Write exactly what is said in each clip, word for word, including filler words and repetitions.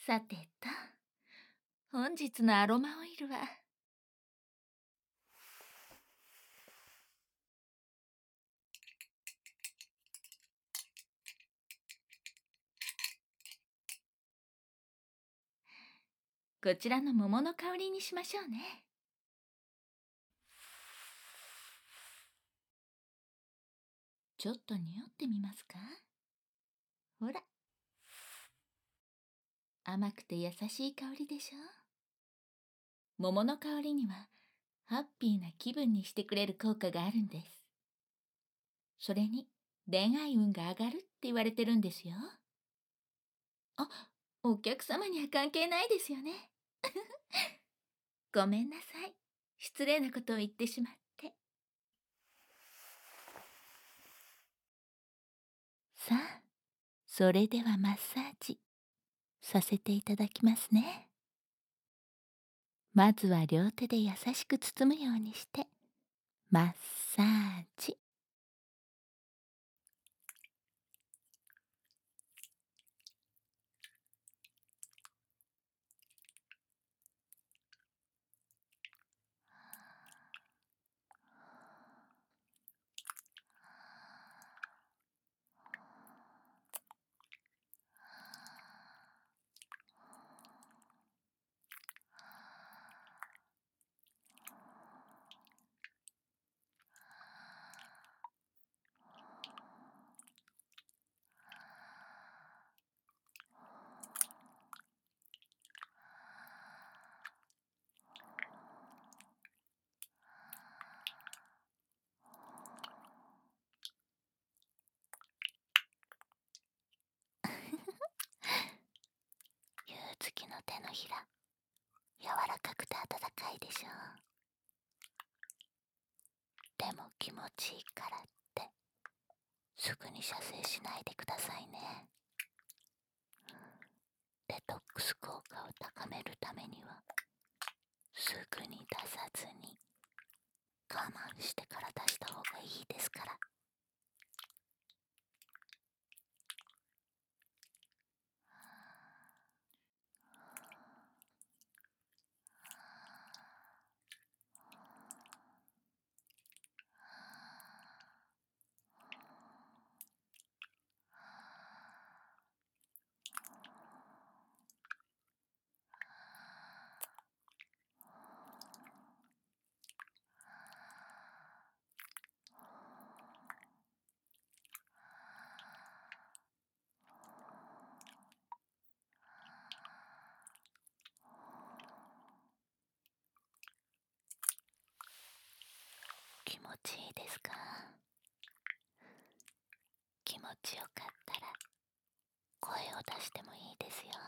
さてと、本日のアロマオイルは、こちらの桃の香りにしましょうね。ちょっと匂ってみますか？ほら。甘くて優しい香りでしょ？桃の香りには、ハッピーな気分にしてくれる効果があるんです。それに、恋愛運が上がるって言われてるんですよ。あ、お客様には関係ないですよね。ごめんなさい。失礼なことを言ってしまって。さあ、それではマッサージさせていただきますね。まずは両手で優しく包むようにしてマッサージ。ゆうつきの手のひら、柔らかくて温かいでしょう。でも気持ちいいからってすぐに射精しないでくださいね。デトックス効果を高めるためにはすぐに出さずに我慢してから出した方がいいですから。気持ちいいですか？気持ちよかったら声を出してもいいですよ。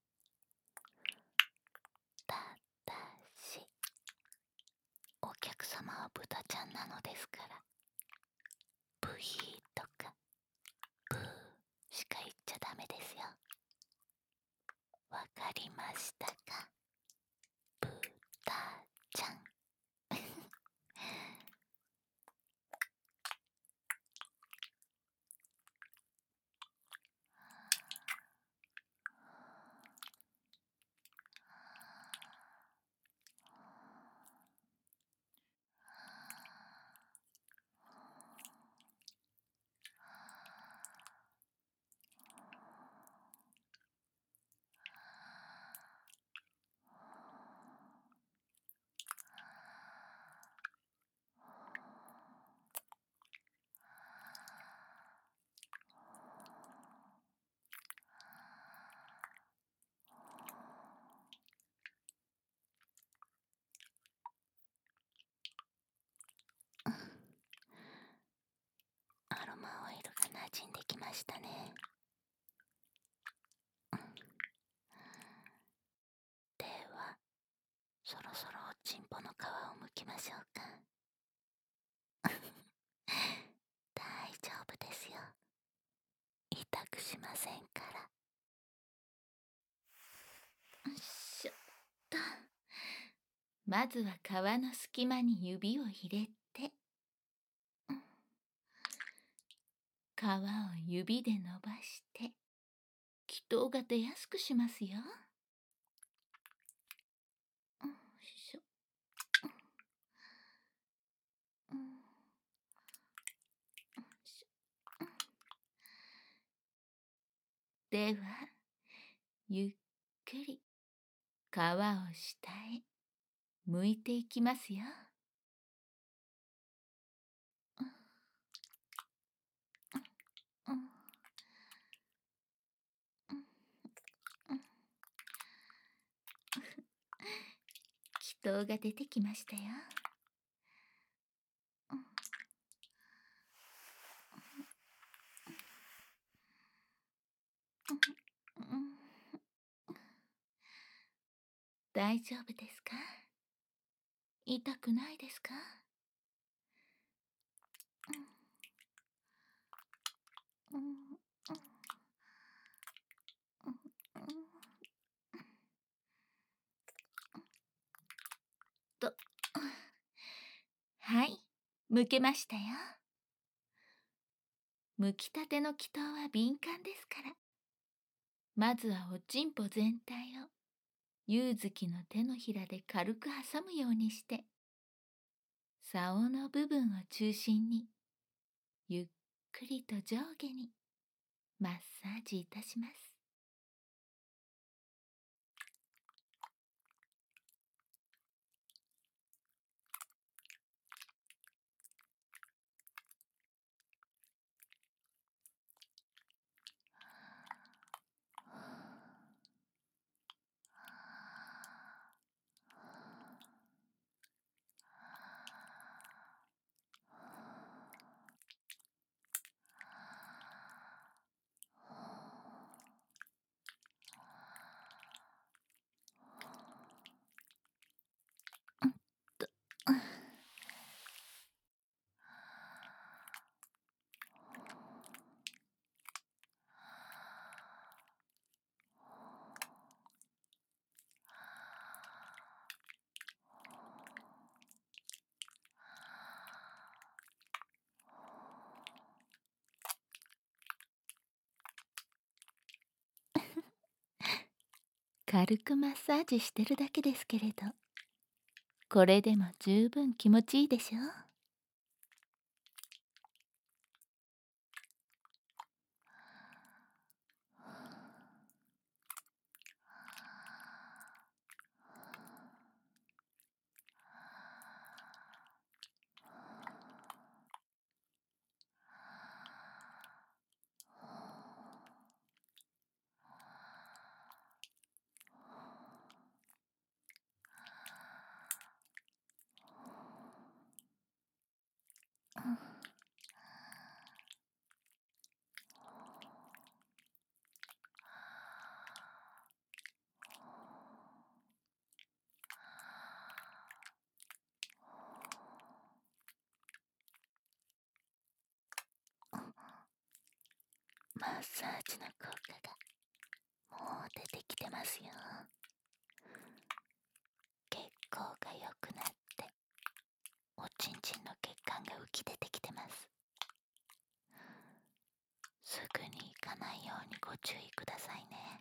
ただしお客様は豚ちゃんなのですから、ブヒーとかブーしか言っちゃダメですよ。わかりましたか？豚ちゃん。アロマオイルが馴染んできましたね。ではそろそろおちんぽの皮を剥きましょうか。大丈夫ですよ。痛くしませんから。よいしょっと。まずは皮の隙間に指を入れて、皮を指で伸ばして気筒が出やすくしますよ。 では、ゆっくり皮を下へ向いていきますよ。気筒が出てきましたよ。大丈夫ですか？痛くないですか？と、はい、剥けましたよ。剥きたての気筒は敏感ですから。まずはおちんぽ全体を柚月の手のひらで軽く挟むようにして、竿の部分を中心にゆっくりと上下にマッサージいたします。軽くマッサージしてるだけですけれど、これでも十分気持ちいいでしょ？マッサージの効果がもう出てきてますよ。血行が良くなっておちんちんの血管が浮き出てきてます。すぐに行かないようにご注意くださいね。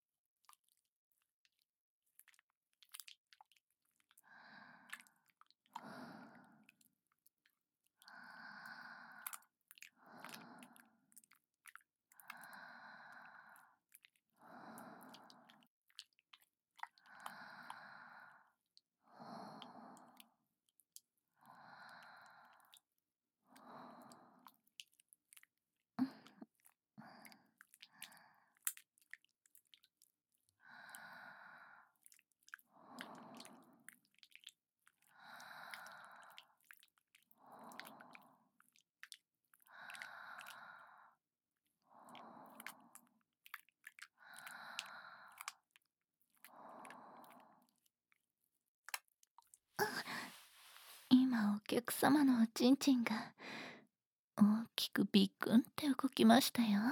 今お客様のおちんちんが大きくビクンって動きましたよ。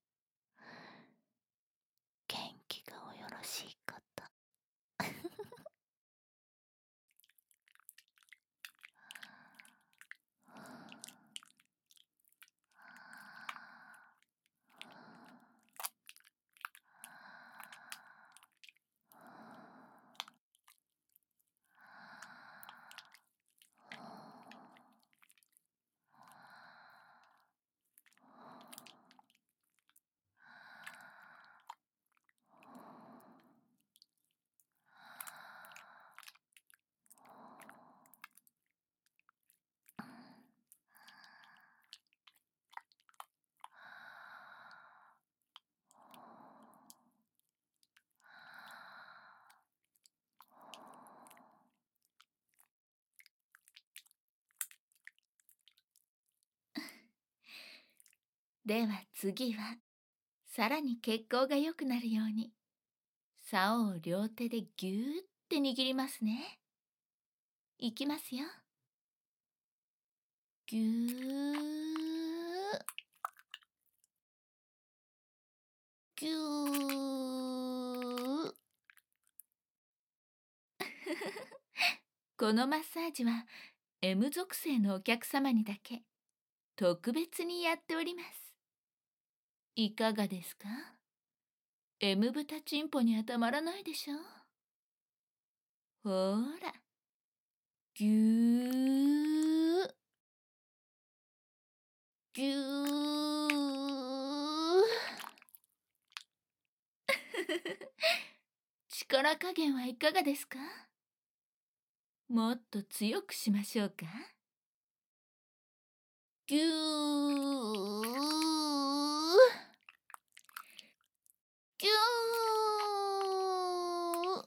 元気がおよろしいこと。 では次は、さらに血行が良くなるように、竿を両手でぎゅーって握りますね。いきますよ。ぎゅー、ぎゅー。このマッサージは エム 属性のお客様にだけ特別にやっております。いかがですか？ エム 豚チンポにはたまらないでしょ？ほーら、ぎゅー、ぎゅー。力加減はいかがですか？もっと強くしましょうか？ぎゅー、ぎゅー。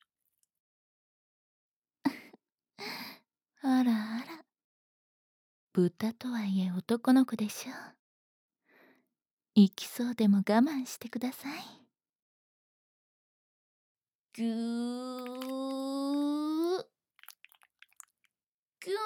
あらあら、豚とはいえ男の子でしょ。行きそうでも我慢してください。ぎゅー、ぎゅー。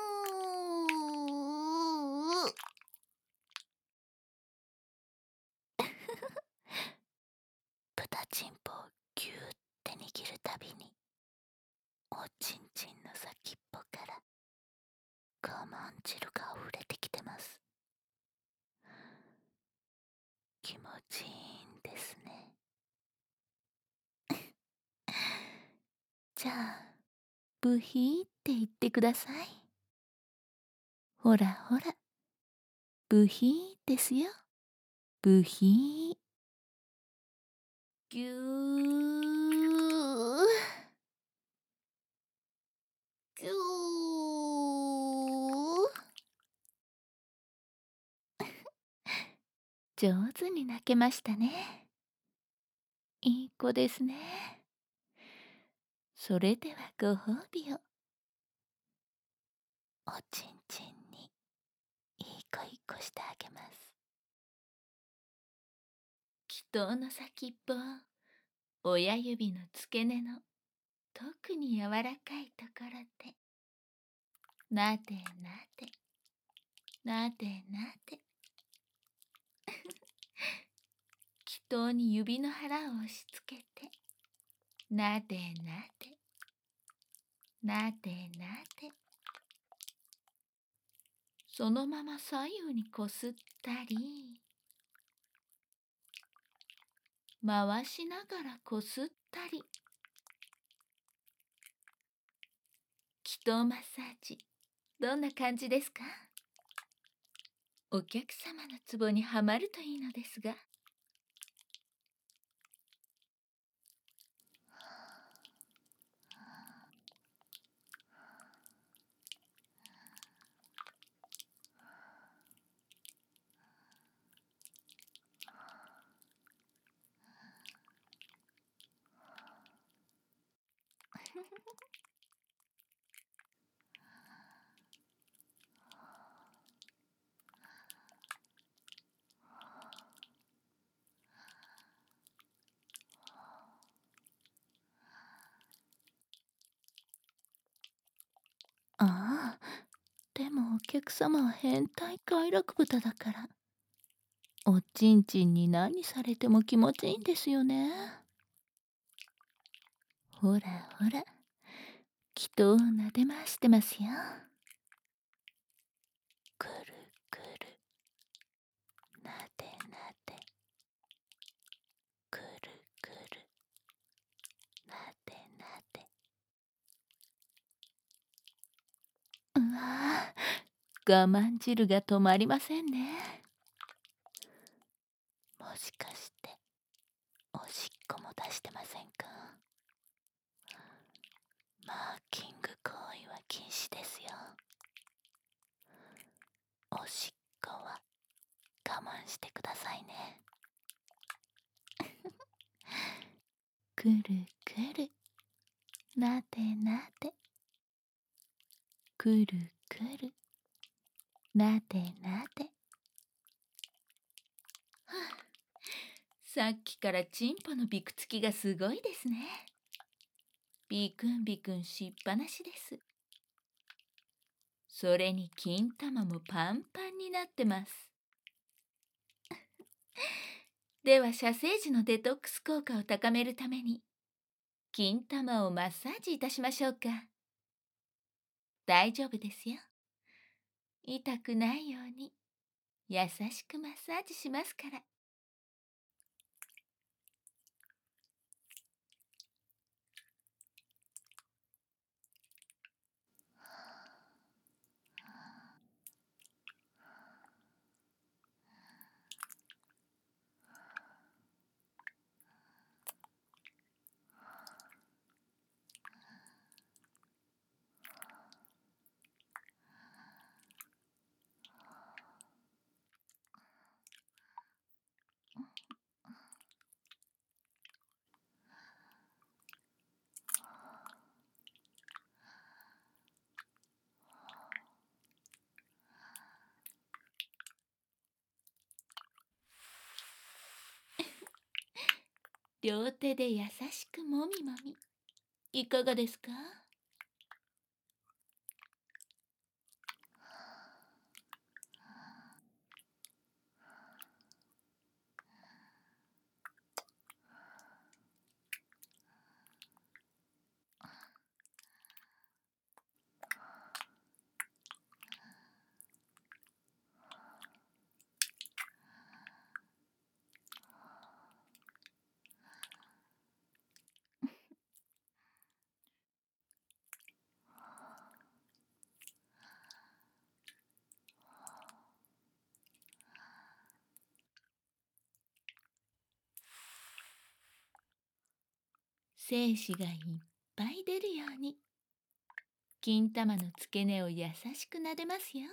豚チンポをぎゅーって握るたびに、おちんちんの先っぽから我慢汁が溢れてきてます。気持ちいいんですね。じゃあ、ブヒーって言ってください。ほらほら、ブヒーですよ。ブヒー。ぎゅー。ぎゅー。上手に泣けましたね。いい子ですね。それではご褒美を。おちんちんにいい子いっこしてあげます。祈祷の先っぽ、親指の付け根の特に柔らかいところで、なでなで、なでなで。祈祷に指の腹を押し付けて、なでなで、なでなで。そのまま左右にこすったり、回しながらこすったり。祈祷マッサージ、どんな感じですか？お客様のツボにはまるといいのですが。ああ、でもお客様は変態快楽豚だから、おちんちんに何されても気持ちいいんですよね。ほらほら、祈祷をなで回してますよ。くるくる、なでなで、くるくる、なでなで。うわぁ、我慢汁が止まりませんね。もしかしておしっこも出してませんか？マーキング行為は禁止ですよ。おしっこは我慢してくださいね。くるくる、なでなで、くるくる、なでなで。 さっきからチンポのびくつきがすごいですね。ビクンビクンしっぱなしです。それに金玉もパンパンになってます。では射精時のデトックス効果を高めるために金玉をマッサージいたしましょうか。大丈夫ですよ。痛くないように優しくマッサージしますから。両手で優しくもみもみ。いかがですか？精子がいっぱい出るように金玉の付け根を優しく撫でますよ。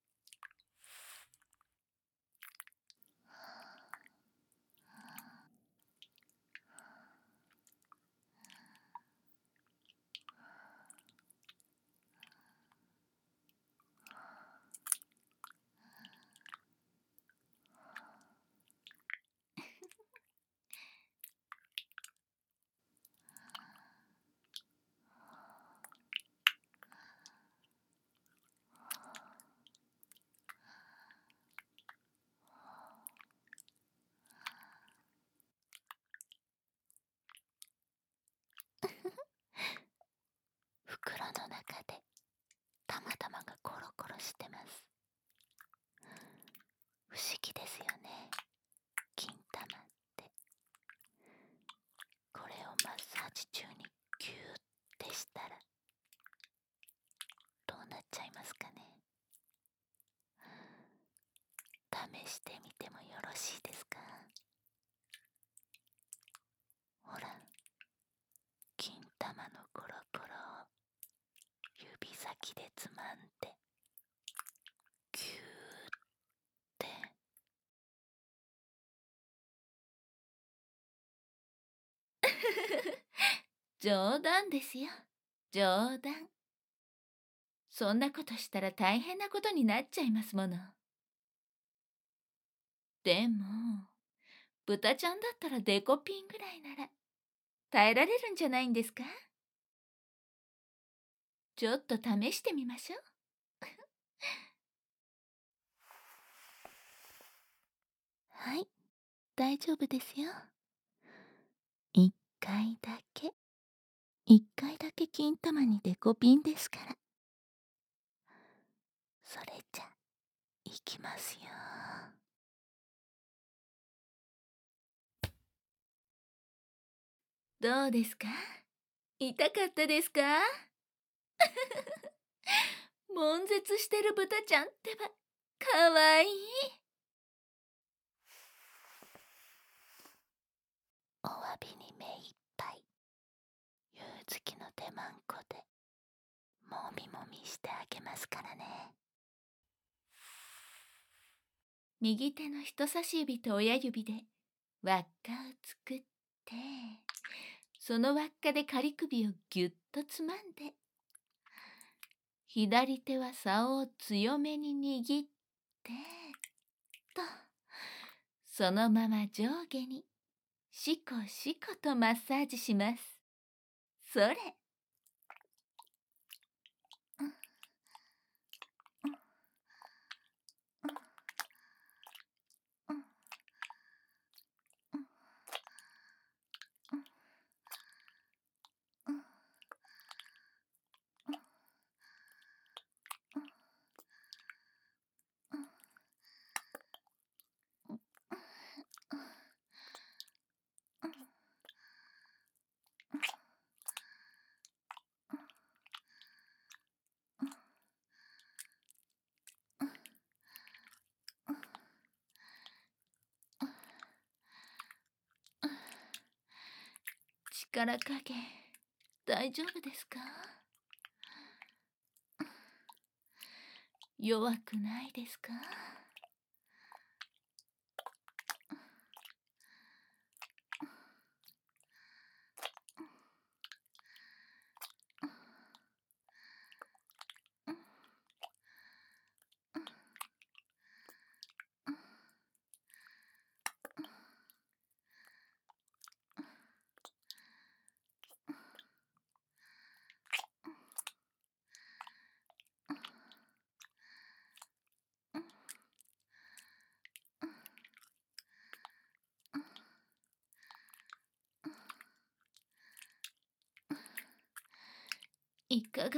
袋の中でたまたまがコロコロしてます。不思議ですよね、金玉って。これをマッサージ中にギューってしたらどうなっちゃいますかね。試してみてもよろしいですか？ほら、金玉のコロコロを指先でつまんでギューって冗談ですよ、冗談。そんなことしたら大変なことになっちゃいますもの。でも豚ちゃんだったらデコピンぐらいなら耐えられるんじゃないんですか？ちょっと試してみましょう。はい、大丈夫ですよ。一回だけ、一回だけ金玉にデコピンですから。それじゃ、いきますよ。どうですか？痛かったですか？悶絶してる豚ちゃんってば、かわいい。お詫びに目いっぱい、夕月の手まんこでもみもみしてあげますからね。右手の人差し指と親指で輪っかを作って、その輪っかで仮首をぎゅっとつまんで、左手は竿を強めに握ってと、そのまま上下にしこしことマッサージします。それ。力加減大丈夫ですか？弱くないですか？いかが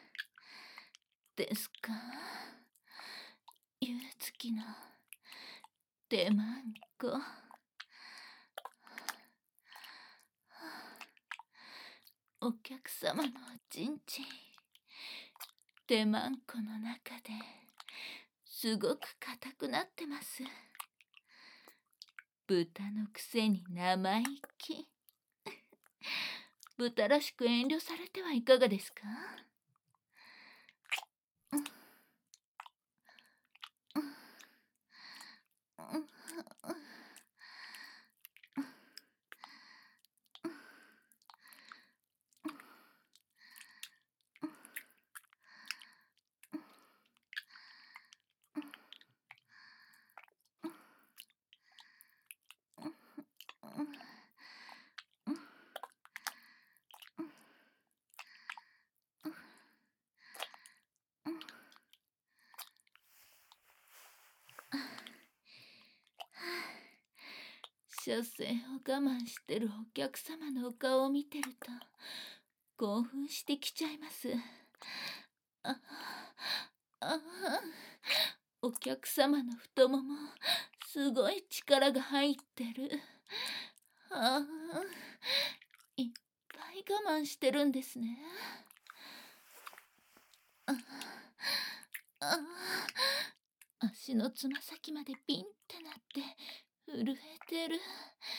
ですか？ゆうつきの手まんこ。お客様のおちんちん、手まんこの中ですごく硬くなってます。豚のくせに生意気。豚らしく遠慮されてはいかがですか？所詮を我慢してるお客様のお顔を見てると興奮してきちゃいます。ああ、お客様の太ももすごい力が入ってる。ああ、いっぱい我慢してるんですね。ああ、足のつま先までピンってなって震えてる。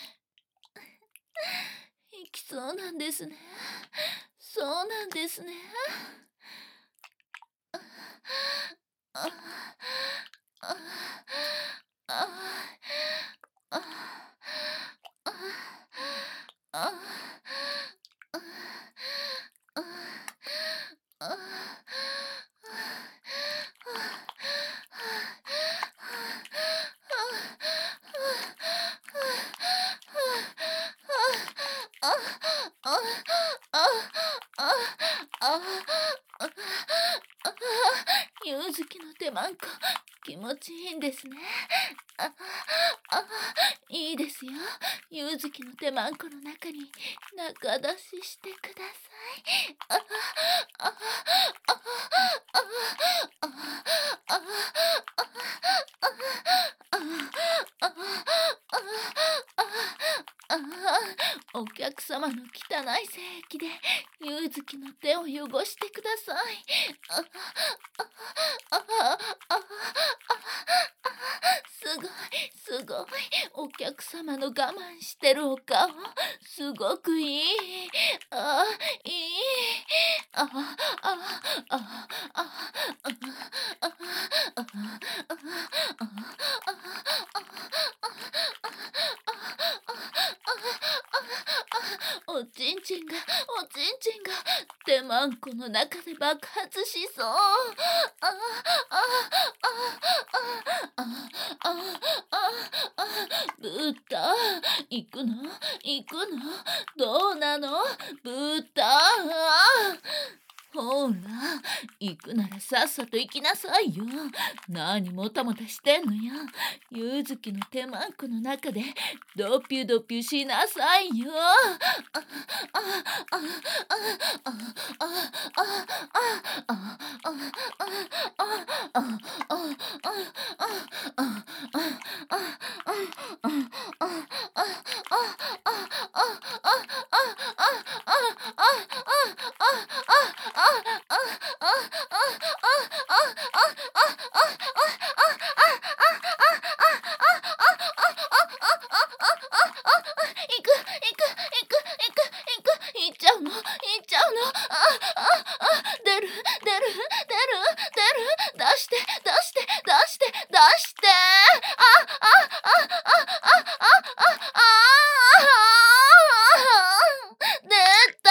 いきそうなんですね。そうなんですね。あああああああゆうずきの手まんこ気持ちいいんですね。ああいいですよ。ゆうずきの手まんこの中に中出ししてください。ああああお客様の汚い精液でゆうずきの手を汚してください。ああああすごいすごい。お客様の我慢してるお顔すごくいい。あいい。ああああおおちんちんがおちんちんが手まんこの中で爆発しそう。あああああああああブータ、行くの行くの、どうなのブータ。ほら、行くならさっさと行きなさいよ。何もたもたしてんのよ。ゆずきの手まんこの中でドピュドピュしなさいよ。ああああああああああ行く行く行く行く行く行っちゃうの行っちゃうの。あああ出る出る出る出る出して出して出して出してああああああああ出た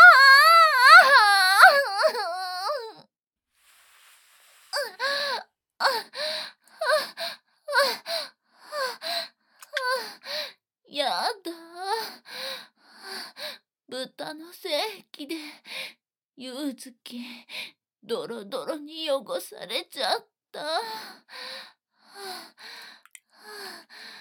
やだ。豚の精液でゆずきドロドロに汚されちゃった。